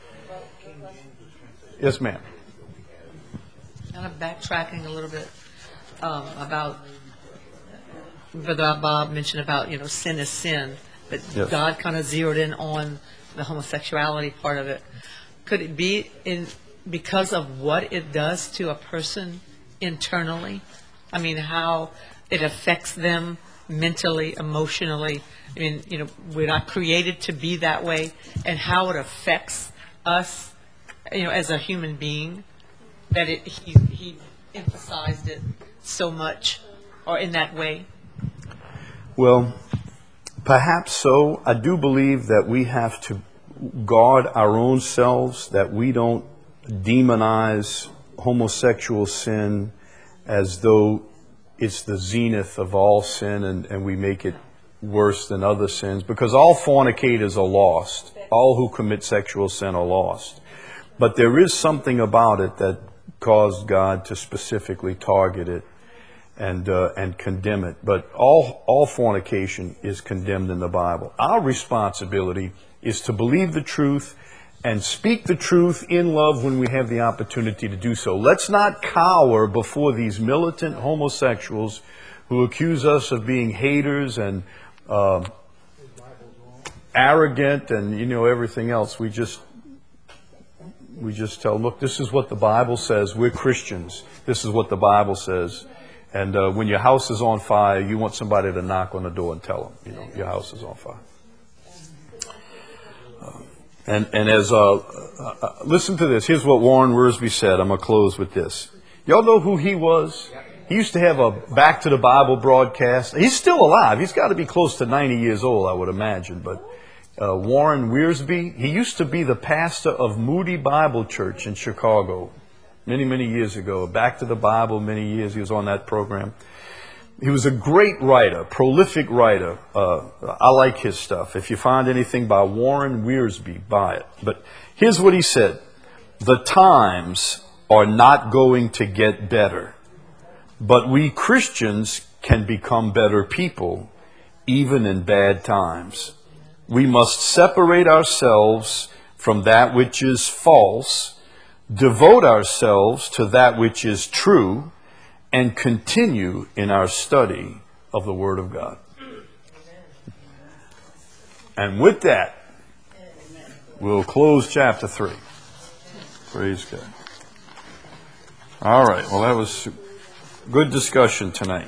yes, ma'am. Kind of backtracking a little bit um, about Brother Bob mentioned about, you know, sin is sin, but Yes. God kind of zeroed in on the homosexuality part of it. Could it be in because of what it does to a person internally? I mean, how it affects them mentally, emotionally. I mean, you know, we're not created to be that way, and how it affects us, you know, as a human being. That it he he emphasized it so much, or in that way. Well, perhaps so. I do believe that we have to guard our own selves, that we don't demonize homosexual sin as though it's the zenith of all sin, and, and we make it worse than other sins, because all fornicators are lost. All who commit sexual sin are lost. But there is something about it that caused God to specifically target it and uh, and condemn it. But all all fornication is condemned in the Bible. Our responsibility is to believe the truth and speak the truth in love when we have the opportunity to do so. Let's not cower before these militant homosexuals who accuse us of being haters and uh, arrogant and, you know, everything else. We just we just tell them, look, this is what the Bible says. We're Christians. This is what the Bible says. And uh, when your house is on fire, you want somebody to knock on the door and tell them, you know, your house is on fire. Uh, and and as uh, uh, listen to this. Here's what Warren Wiersbe said. I'm gonna close with this. Y'all know who he was? He used to have a Back to the Bible broadcast. He's still alive. He's got to be close to ninety years old, I would imagine. But uh, Warren Wiersbe, he used to be the pastor of Moody Bible Church in Chicago. Many, many years ago. Back to the Bible, many years he was on that program. he was a great writer, prolific writer. Uh, I like his stuff. If you find anything by Warren Wiersbe, buy it. But here's what he said. The times are not going to get better, but we Christians can become better people even in bad times. We must separate ourselves from that which is false, devote ourselves to that which is true, and continue in our study of the Word of God. And with that, we'll close chapter three. Praise God. All right. Well, that was good discussion tonight.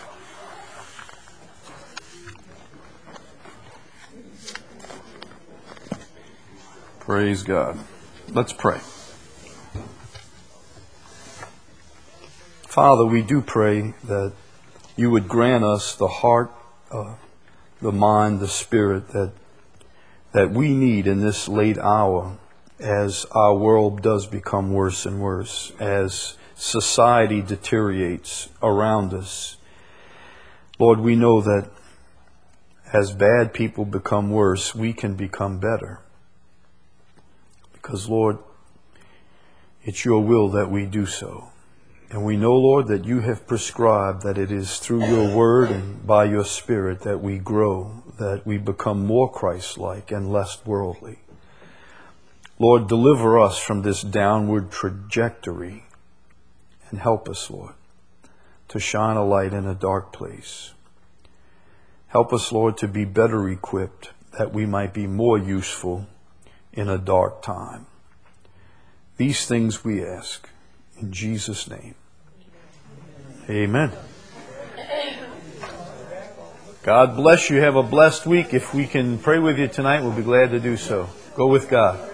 Praise God. Let's pray. Father, we do pray that you would grant us the heart, uh, the mind, the spirit that that we need in this late hour as our world does become worse and worse, as society deteriorates around us. Lord, we know that as bad people become worse, we can become better. Because, Lord, it's your will that we do so. And we know, Lord, that you have prescribed that it is through your word and by your spirit that we grow, that we become more Christ-like and less worldly. Lord, deliver us from this downward trajectory and help us, Lord, to shine a light in a dark place. Help us, Lord, to be better equipped that we might be more useful in a dark time. These things we ask in Jesus' name. Amen. God bless you. Have a blessed week. If we can pray with you tonight, we'll be glad to do so. Go with God.